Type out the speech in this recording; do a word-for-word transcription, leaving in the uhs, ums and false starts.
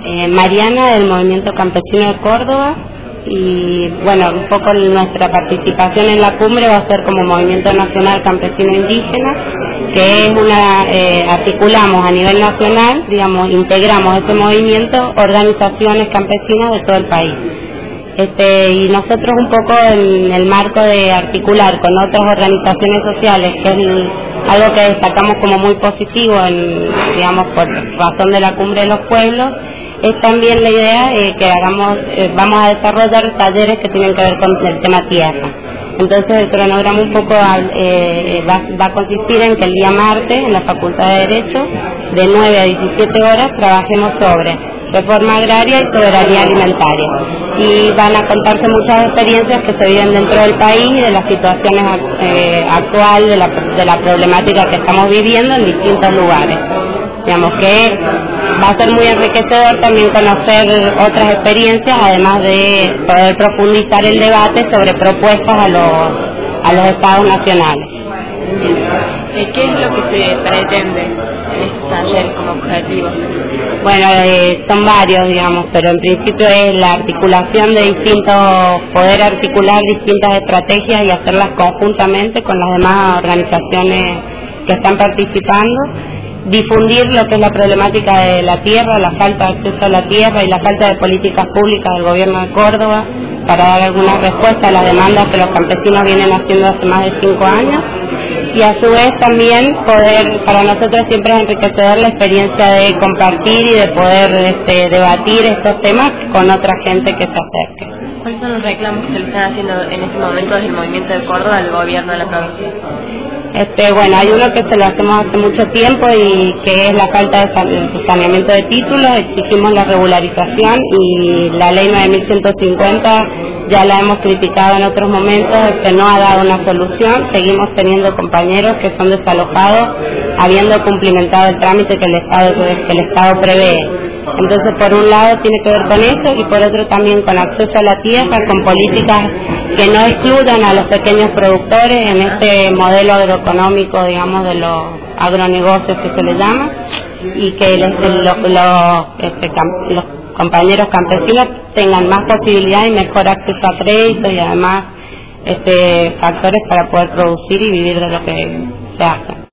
Eh, Mariana, del Movimiento Campesino de Córdoba, y bueno, un poco nuestra participación en la cumbre va a ser como Movimiento Nacional Campesino Indígena, que es una, eh, articulamos a nivel nacional, digamos, integramos ese movimiento, organizaciones campesinas de todo el país. Este, y nosotros un poco en el marco de articular con otras organizaciones sociales, que es el, algo que destacamos como muy positivo, en, digamos, por razón de la Cumbre de los Pueblos, es también la idea eh, que hagamos, eh, vamos a desarrollar talleres que tienen que ver con el tema tierra. Entonces el cronograma un poco eh, va, va a consistir en que el día martes en la Facultad de Derecho, de nueve a diecisiete horas, trabajemos sobre reforma agraria y soberanía alimentaria. Y van a contarse muchas experiencias que se viven dentro del país y de las situaciones eh, actuales, de la, de la problemática que estamos viviendo en distintos lugares. Digamos que va a ser muy enriquecedor también conocer otras experiencias, además de poder profundizar el debate sobre propuestas a los, a los estados nacionales. ¿Qué es lo que se pretende en este taller como objetivo? Bueno, eh, son varios, digamos, pero en principio es la articulación de distintos, poder articular distintas estrategias y hacerlas conjuntamente con las demás organizaciones que están participando, difundir lo que es la problemática de la tierra, la falta de acceso a la tierra y la falta de políticas públicas del gobierno de Córdoba para dar alguna respuesta a las demandas que los campesinos vienen haciendo hace más de cinco años. Y a su vez también poder, para nosotros siempre es enriquecedor la experiencia de compartir y de poder este, debatir estos temas con otra gente que se acerque. ¿Cuáles son los reclamos que se le están haciendo en este momento desde el Movimiento de Córdoba al gobierno de la provincia? Este, bueno, hay uno que se lo hacemos hace mucho tiempo y que es la falta de saneamiento de títulos. Exigimos la regularización y la ley nueve mil ciento cincuenta ya la hemos criticado en otros momentos, que no ha dado una solución. Seguimos teniendo compañeros que son desalojados habiendo cumplimentado el trámite que el Estado, que el Estado prevé. Entonces, por un lado tiene que ver con eso y por otro también con acceso a la tierra, con políticas que no excluyan a los pequeños productores en este modelo agroeconómico, digamos, de los agronegocios que se le llama, y que les, los, los, este, los compañeros campesinos tengan más posibilidad y mejor acceso a crédito y además este, factores para poder producir y vivir de lo que se hace.